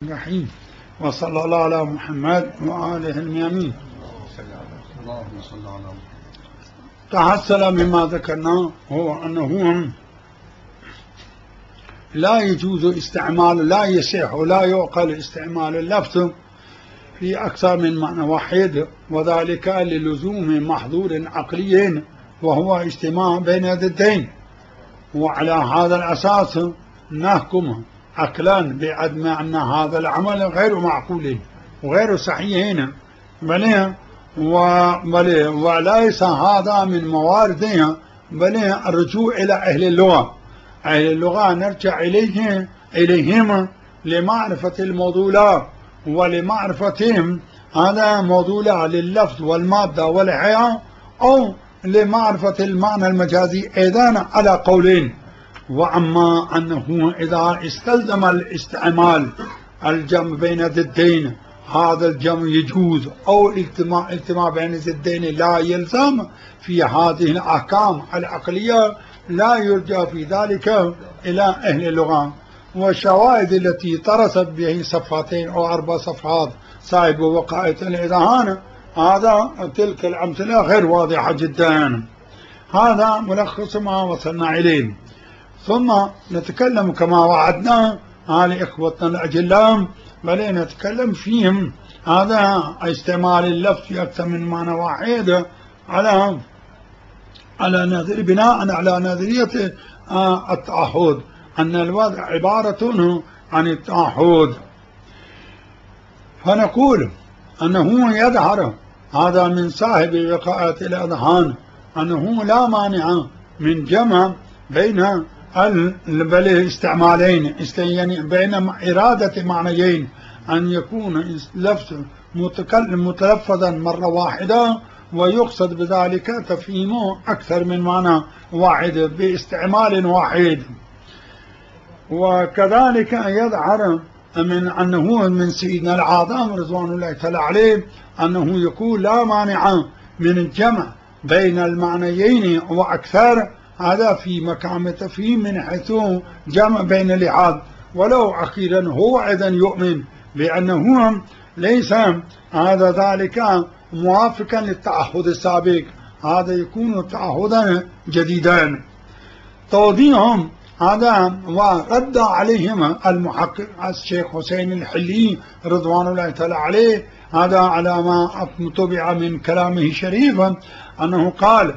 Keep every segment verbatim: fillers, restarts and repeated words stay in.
الرحيم. وصلى الله على محمد وآله الميامين. تحصل مما ذكرناه هو أنه لا يجوز استعمال لا يصح ولا يعقل استعمال اللفظ في أكثر من معنى واحد، وذلك للزوم محظور عقلي وهو اجتماع بين ضدين، وعلى هذا الأساس نحكم عقلا بعدم أن هذا العمل غير معقول وغير صحيح، بل بل وليس هذا من مواردها، بل الرجوع إلى أهل اللغة. أهل اللغة نرجع إليه إليهم لمعرفة الموضوعات ولمعرفتهم هذا موضوع لللفظ والمادة والحياة، أو لمعرفة المعنى المجازي أيضا على قولين. وأما أنه إذا استلزم الاستعمال الجمع بين ضدين هذا الجمع يجوز، أو الاجتماع اجتماع بين ضدين لا يلزم، في هذه الأحكام العقلية لا يرجع في ذلك إلى أهل اللغة. والشواهد التي طرست به صفحتين أو أربع صفحات صاحب وقائة الإذهان، هذا تلك الأمثلة غير واضحة جدا. هذا ملخص ما وصلنا إليه. ثم نتكلم كما وعدنا على إخوتنا الأجلاء، بل نتكلم فيهم هذا استعمال اللفظ في أكثر من معنى واحد على على نظر بناء على نظرية التعهد، أن الوضع عبارة عن التعهد. فنقول أنه يظهر هذا من صاحب وقائة الأذهان أنه لا مانع من جمع بين الاستعمالين، يعني بين إرادة معنيين، أن يكون اللفظ متلفظا مرة واحدة ويقصد بذلك تفهيمه أكثر من معنى واحد باستعمال واحد. وكذلك يظهر من أنه من سيدنا العظام رضوان الله تعالى عليه أنه يقول لا مانع من الجمع بين المعنيين وأكثر، هذا في مقام تفهيم من حيث جمع بين الإعاد. ولو أخيرا هو أيضا يؤمن بأنه ليس هذا ذلك موافقا للتعهد السابق، هذا يكون تعهدا جديدا. توضيحهم هذا ورد عليهم المحقق الشيخ حسين الحلي رضوان الله تعالى عليه، هذا على ما تبع من كلامه شريفا، أنه قال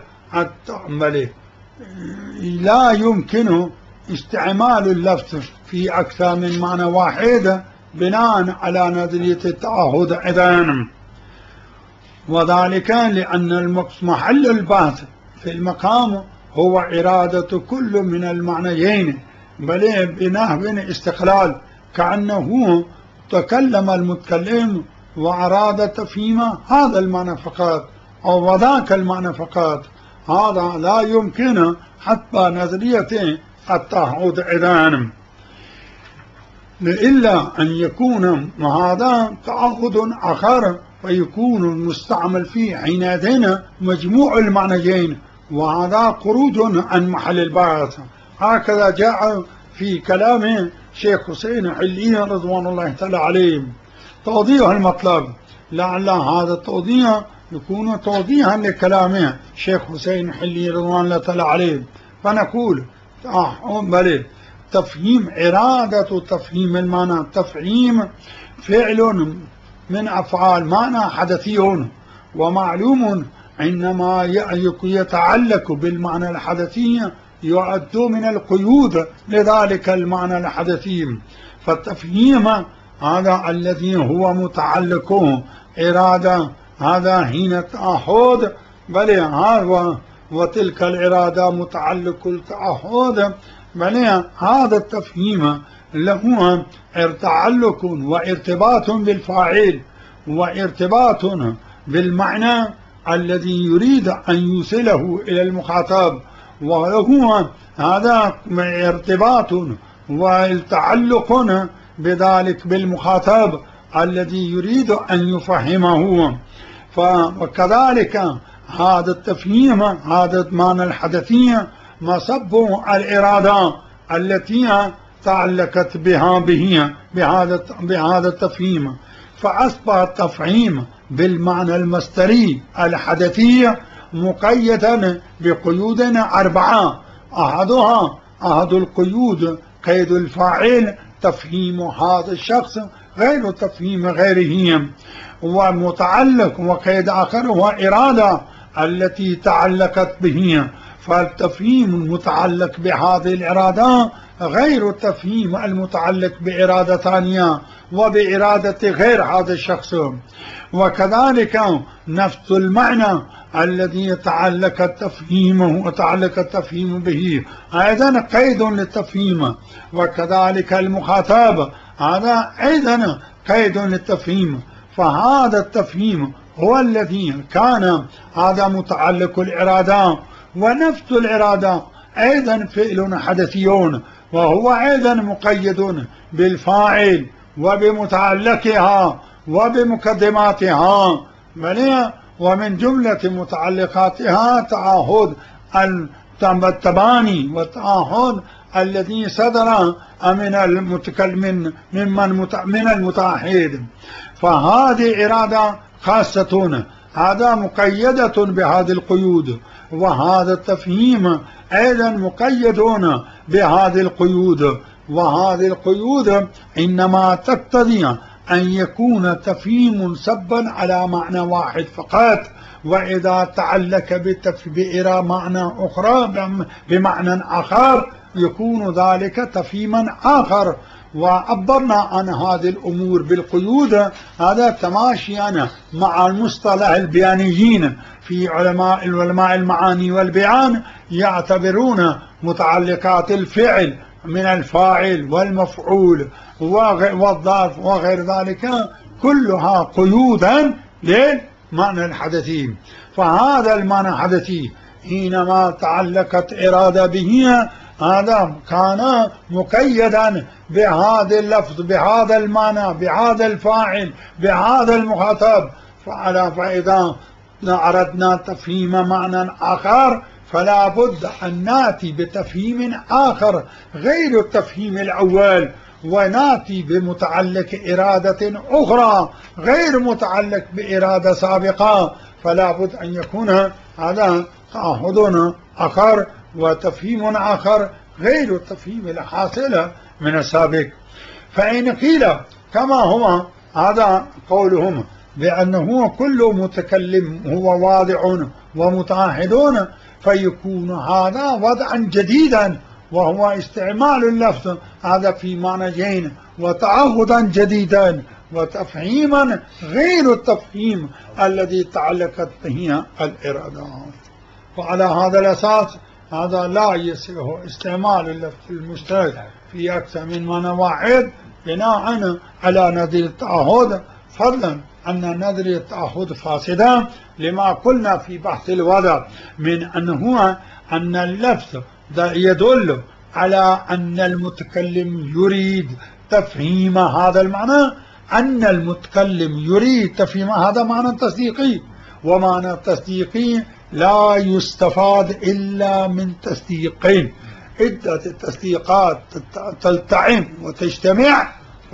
لا يمكن استعمال اللفظ في أكثر من معنى واحد بناء على نظرية التعهد أيضا، وذلك لأن محل البحث في المقام هو إرادة كل من المعنيين، بل بنحو استقلال، كأنه تكلم المتكلم وأراد تفهيم هذا المعنى فقط أو وذاك المعنى فقط. هذا لا يمكن حتى نظرية التعهد أيضا، إلا أن يكون هذا تعهد آخر فيكون المستعمل فيه حينئذ مجموع المعنيين، وهذا خروج عن محل البحث. هكذا جاء في كلام شيخ حسين حلي رضوان الله تعالى عليه. توضيح المطلب لعل هذا التوضيح يكون توضيحا لكلامه شيخ حسين حلي رضوان الله تعالى عليه. فنقول بل تفهيم إرادة تفهيم المعنى، تفهيم فعل من أفعال معنى حدثي، ومعلوم إنما يتعلق بالمعنى الحدثي يعد من القيود لذلك المعنى الحدثي. فالتفهيم هذا الذي هو متعلق إرادة هذا حين التعهد، بل هذا وتلك الإرادة متعلق التعهد، بل هذا التفهيم له تعلق وارتباط بالفاعل وارتباط بالمعنى الذي يريد أن يوصله إلى المخاطب، وله هذا ارتباط والتعلق بذلك بالمخاطب الذي يريد أن يفهمه. فكذلك هذا التفهيم هذا المعنى الحدثي مصب الإرادة التي تعلقت بها به بهذا بهذا التفهيم، فأصبح التفهيم بالمعنى المصدري الحدثي مقيدا بقيود أربعة. أحدها أحد القيود قيد الفاعل تفهيم هذا الشخص غير تفهيم غيره، ومتعلق وقيد آخر هو إرادة التي تعلقت به، فالتفهيم المتعلق بهذه الإرادة غير التفهيم المتعلق بإرادة ثانية وبإرادة غير هذا الشخص. وكذلك نفس المعنى الذي تعلق التفهيم وتعلق التفهيم به أيضا قيد للتفهيم، وكذلك المخاطب هذا أيضا قيد للتفهيم. فهذا التفهيم هو الذي كان هذا متعلق الإرادة، ونفس الإرادة أيضا فعل حدثي، وهو أيضا مقيد بالفاعل وبمتعلقها وبمقدماتها، ومن جملة متعلقاتها تعهد التباني والتعهد الذي صدر من المتكلم ممن من المتعهد. فهذه إرادة خاصة، هذا مقيدة بهذه القيود، وهذا التفهيم أيضا مقيدون بهذه القيود. وهذه القيود إنما تقتضي أن يكون تفهيم سبا على معنى واحد فقط، وإذا تعلق بإرى معنى أخرى بمعنى آخر يكون ذلك تفهيما آخر. وعبرنا عن هذه الأمور بالقيود، هذا تماشيا مع المصطلح البيانيين في علماء العلماء المعاني والبيان، يعتبرون متعلقات الفعل من الفاعل والمفعول والظرف وغير ذلك كلها قيودا للمعنى الحدثي. فهذا المعنى الحدثي حينما تعلقت إرادة به هذا كان مقيدا بهذا اللفظ بهذا المعنى بهذا الفاعل بهذا المخاطب. فعلى فإذا أردنا تفهيم معنى آخر فلا بد أن نأتي بتفهيم آخر غير التفهيم الأول، ونأتي بمتعلق إرادة أخرى غير متعلق بإرادة سابقة. فلا بد أن يكون هذا تعهد آخر وتفهيم آخر غير التفهيم الحاصل من السابق. فإن قيل كما هو هذا قولهم بأنه كل متكلم هو واضع ومتعهد، فيكون هذا وضعا جديدا وهو استعمال اللفظ هذا في معنيين، وتعهدا جديدا وتفهيما غير التفهيم الذي تعلقت به الإرادة. وعلى هذا الأساس هذا لا يصح استعمال اللفظ المشترك في أكثر من معنى واحد بناء على نظرية التعهد، فضلا أن نظرية التعهد فاسدة، لما قلنا في بحث الوضع من أنه أن اللفظ يدل على أن المتكلم يريد تفهيم هذا المعنى، أن المتكلم يريد تفهيم هذا معنى تصديقي، ومعنى التصديقي لا يستفاد إلا من تصديقين، عدة التصديقات تلتئم وتجتمع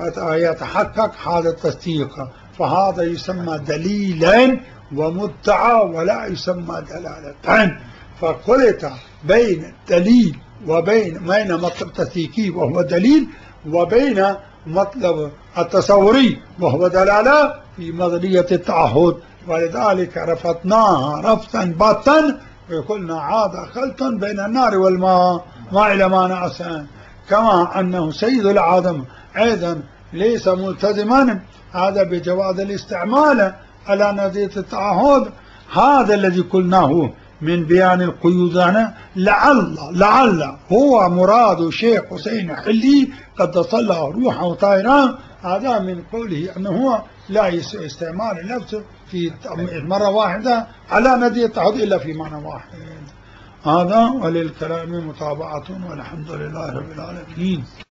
فيتحقق هذا التصديق، فهذا يسمى دليلا ومدعى ولا يسمى دلالة. فقلت بين الدليل وبين بين مطلب التصديقي وهو دليل، وبين مطلب التصوري وهو دلالة في نظرية التعهد، ولذلك رفضناها رفضا باتا وقلنا هذا خلط بين النار والماء ما إلى ما نعسان. كما أنه سيد العالم أيضا ليس ملتزما هذا بجواز الاستعمال على نظرية التعهد، هذا الذي قلناه من بيان القيود. لعل لعل هو مراد شيخ حسين حلي قد صلى روحه طائرا، هذا من قوله أنه لا يسع استعمال اللفظ في مرة واحدة على نظرية التعهد إلا في معنى واحد. هذا وللكلام متابعة والحمد لله رب العالمين.